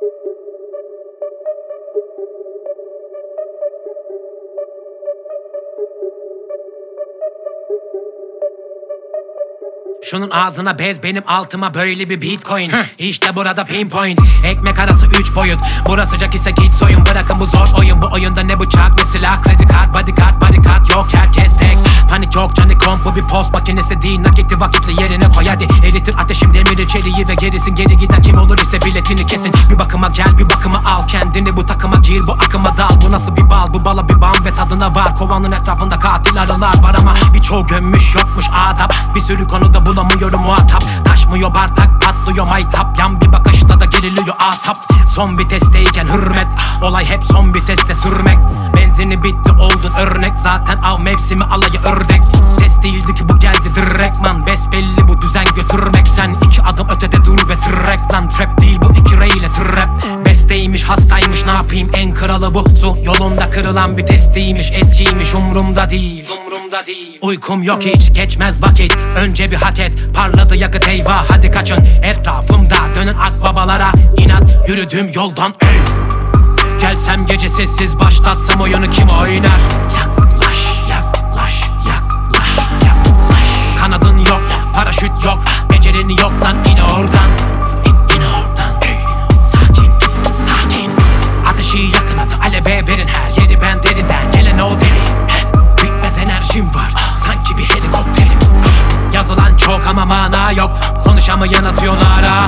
Şunun ağzına bez, benim altıma böyle bir bitcoin. İşte burada pinpoint, ekmek arası 3 boyut. Burası sıcak ise git soyun, bırakın bu zor oyun. Bu oyunda ne bıçak ne silah, kredi kart, bodyguard, barikat yok, herkes tek. Panik yok, Canicom bu bir post makinesi değil. Nakiti vakitli yerine koy hadi. Eritir ateşim demiri çeliği ve gerisin. Geri giden kim olur ise biletini kesin. Bir bakıma gel, bir bakıma al kendini, bu takıma gir, bu akıma dal. Bu nasıl bir bal, bu bala bir bam ve tadına var. Kovanın etrafında katil arılar var ama birçoğu gömmüş, yokmuş adap. Bir sürü konuda bulamıyorum muhatap. Taşmıyor bardak, patlıyor maytap. Yan bir bakışta da geriliyor asap. Son vitesteyken hürmet, olay hep son viteste sürmek. Benzini bitti oldun örnek, zaten av mevsimi alayı ördek. Test değildi ki bu geldi direktman, besbelli bu düzen götürmek. Sen 2 adım ötede dur ve trek lan. Trap değil bu 2 R ile trap. Besteymiş hastaymış ne yapayım, en kralı bu. Su yolunda kırılan bir testiymiş, eskiymiş umrumda değil. Uykum yok hiç, geçmez vakit, önce bir hak et. Parladı yakıt eyvah, hadi kaçın etrafımda dönün akbabalara. İnat yürüdüğüm yoldan ey. Gelsem gece sessiz başlatsam oyunu kim oynar? Yaklaş, yaklaş, yaklaş, yaklaş. Kanadın yok, paraşüt yok, becerin yok lan, in oradan. İn oradan. Sakin, sakin. Ateşi yakın hadi, aleve verin her yeri, ben derinden gelen o deli. Bitmez enerjim var, sanki bir helikopterim. Yazılan çok ama mana yok, konuşamayan atıyorlar ha.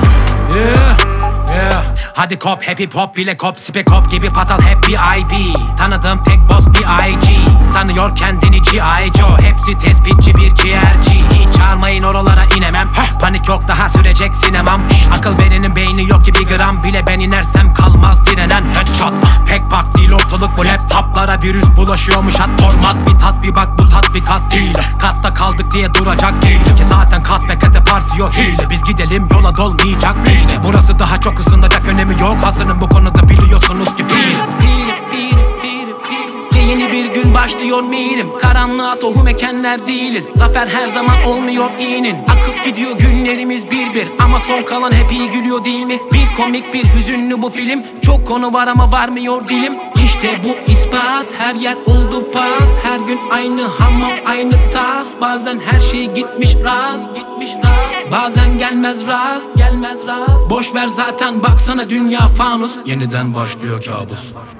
Hadi kop, happy pop bile kop, spek hop gibi fatal hep bir IB. Tanıdığım tek boss bir IG, sanıyor kendini G.I. Joe. Hepsi tespitçi bir ciğerci, hiç çağırmayın oralara inemem. Panik yok, daha sürecek sinemam. Akıl verenin beyni yok ki bir gram bile, ben inersem kalmaz direnen headshot. Pek bak değil ortalık, bu laptoplara virüs bulaşıyormuş. Hat format bir tat, bir bak bu tat bir kat değil. Katta kaldık diye duracak değil ki zaten kat be kate partiyor hile. Biz gidelim yola dolmayacak mıydı? Burası daha çok ısınacak, önemi yok, hazırım bu konuda biliyorsunuz ki yeni bir gün başlıyor mirim. Karanlığa tohum ekenler değiliz. Zafer her zaman olmuyor iyinin. Akıp gidiyor günlerimiz bir bir, ama son kalan hep iyi gülüyor değil mi? Bir komik bir hüzünlü bu film. Çok konu var ama varmıyor dilim. İşte bu ispat, her yer oldu pas. Her gün aynı hamam aynı tas. Bazen her şey gitmiş rast, bazen gelmez rast. Boş ver zaten, baksana dünya fanus. Yeniden başlıyor kabus.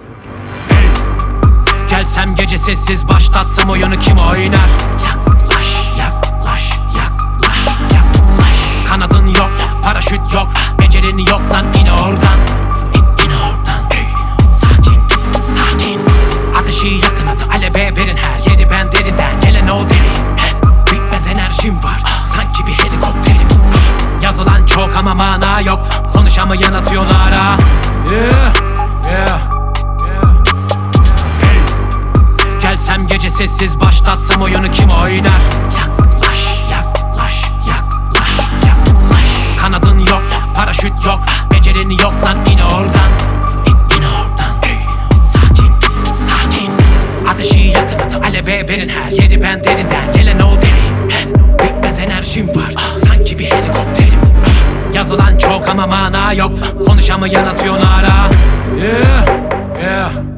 Gelsem gece sessiz başlatsam oyunu kim oynar? Yaklaş, yaklaş, yaklaş, yaklaş. Kanadın yok, paraşüt yok, becerin yok lan, in oradan. İn oradan. Sakin, sakin. Ateşi yakın hadi, aleve verin her yeri, ben derinden gelen o deli. Bitmez enerjim var, sanki bir helikopterim. Yazılan çok ama mana yok, konuşamayan atıyorlar ha. Gelsem gece sessiz başlatsam oyunu kim oynar? Yaklaş, yaklaş, yaklaş, yaklaş. Kanadın yok, paraşüt yok, becerin yok lan, in oradan. İn oradan. Sakin, sakin. Ateşi yakın hadi, aleve verin her yeri, ben derinden gelen o deli. Bitmez enerjim var, sanki bir helikopterim. Yazılan çok ama mana yok, konuşamayan atıyorlar ha.